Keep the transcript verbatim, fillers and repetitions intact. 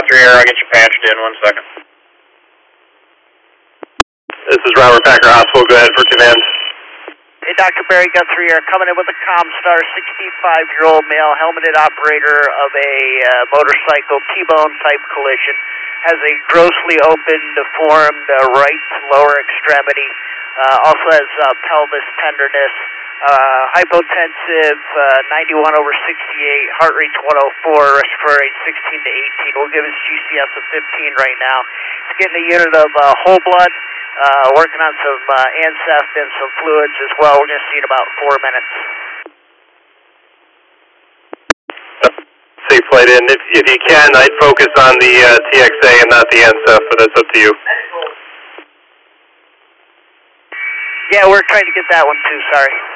Guthrie here. I'll get you patched in. One second. This is Robert Packer Hospital. Go ahead for command. Hey, Doctor Barry Guthrie here, coming in with a Comstar, sixty-five-year-old male, helmeted operator of a uh, motorcycle T-bone type collision. Has a grossly open, deformed uh, right lower extremity. Uh, also has uh, pelvis tenderness. Uh, hypotensive, uh, ninety-one over sixty-eight, heart rate's one oh four, respiratory rate sixteen to eighteen. We'll give his G C S of fifteen right now. He's getting a unit of uh, whole blood, uh, working on some uh, Ancef and some fluids as well. We're going to see in about four minutes. Safe flight in. If, if you can, I'd focus on the uh, T X A and not the Ancef, but that's up to you. Yeah, we're trying to get that one too, sorry.